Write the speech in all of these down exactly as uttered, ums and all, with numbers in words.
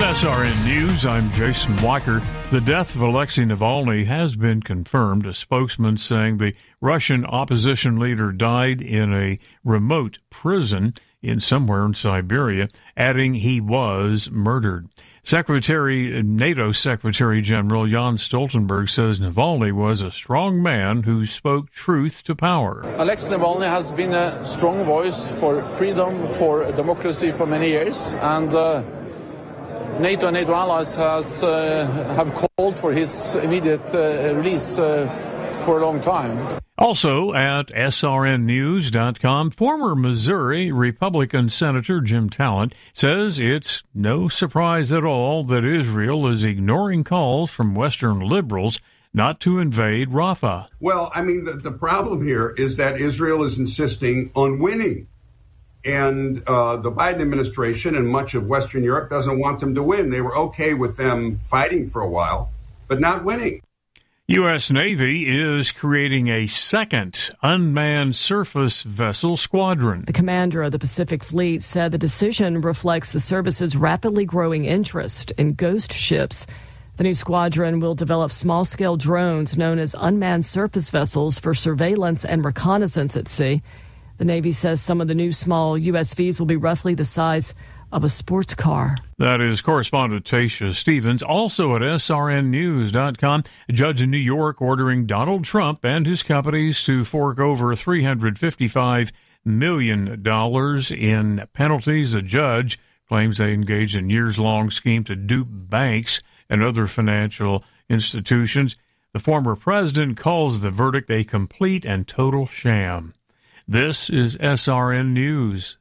S R N News, I'm Jason Weicker. The death of Alexei Navalny has been confirmed. A spokesman saying the Russian opposition leader died in a remote prison in somewhere in Siberia, adding he was murdered. Secretary NATO Secretary General Jens Stoltenberg says Navalny was a strong man who spoke truth to power. Alexei Navalny has been a strong voice for freedom, for democracy for many years, and uh, NATO and NATO allies has uh, have called for his immediate uh, release uh, for a long time. Also at S R N news dot com, former Missouri Republican Senator Jim Talent says it's no surprise at all that Israel is ignoring calls from Western liberals not to invade Rafah. Well, I mean, the, the problem here is that Israel is insisting on winning. And uh, the Biden administration and much of Western Europe doesn't want them to win. They were okay with them fighting for a while, but not winning. U S. Navy is creating a second unmanned surface vessel squadron. The commander of the Pacific Fleet said the decision reflects the service's rapidly growing interest in ghost ships. The new squadron will develop small-scale drones known as unmanned surface vessels for surveillance and reconnaissance at sea. The Navy says some of the new small U S Vs will be roughly the size of a sports car. That is correspondent Tasha Stevens. Also at S R N news dot com, a judge in New York ordering Donald Trump and his companies to fork over three hundred fifty-five million dollars in penalties. The judge claims they engaged in years-long scheme to dupe banks and other financial institutions. The former president calls the verdict a complete and total sham. This is S R N News.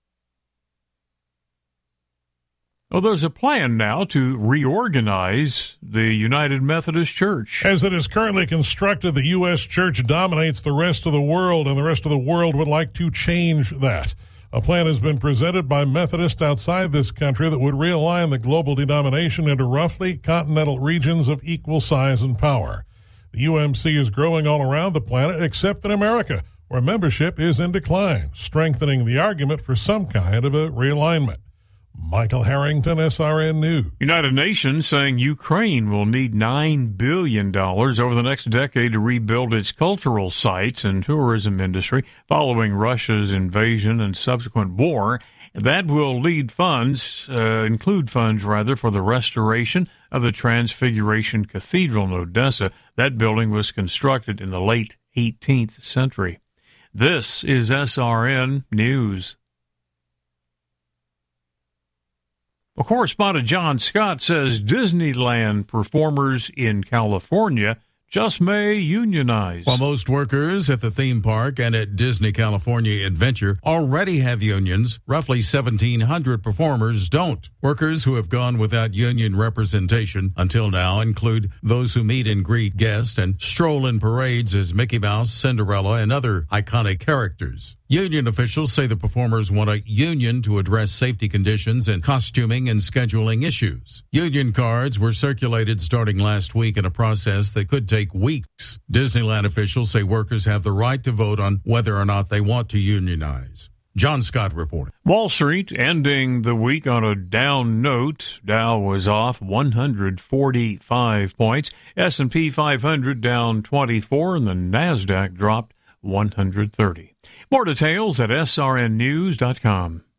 Well, there's a plan now to reorganize the United Methodist Church. As it is currently constructed, the U S church dominates the rest of the world, and the rest of the world would like to change that. A plan has been presented by Methodists outside this country that would realign the global denomination into roughly continental regions of equal size and power. The U M C is growing all around the planet except in America, where membership is in decline, strengthening the argument for some kind of a realignment. Michael Harrington, S R N News. United Nations saying Ukraine will need nine billion dollars over the next decade to rebuild its cultural sites and tourism industry following Russia's invasion and subsequent war. That will lead funds, uh, include funds, rather, for the restoration of the Transfiguration Cathedral in Odessa. That building was constructed in the late eighteenth century. This is S R N News. Well, correspondent John Scott says Disneyland performers in California just may unionize. While most workers at the theme park and at Disney California Adventure already have unions, roughly seventeen hundred performers don't. Workers who have gone without union representation until now include those who meet and greet guests and stroll in parades as Mickey Mouse, Cinderella, and other iconic characters. Union officials say the performers want a union to address safety conditions and costuming and scheduling issues. Union cards were circulated starting last week in a process that could take weeks. Disneyland officials say workers have the right to vote on whether or not they want to unionize. John Scott reporting. Wall Street ending the week on a down note. Dow was off one hundred forty-five points. S and P five hundred down twenty-four, and the NASDAQ dropped one hundred thirty. More details at S R N news dot com.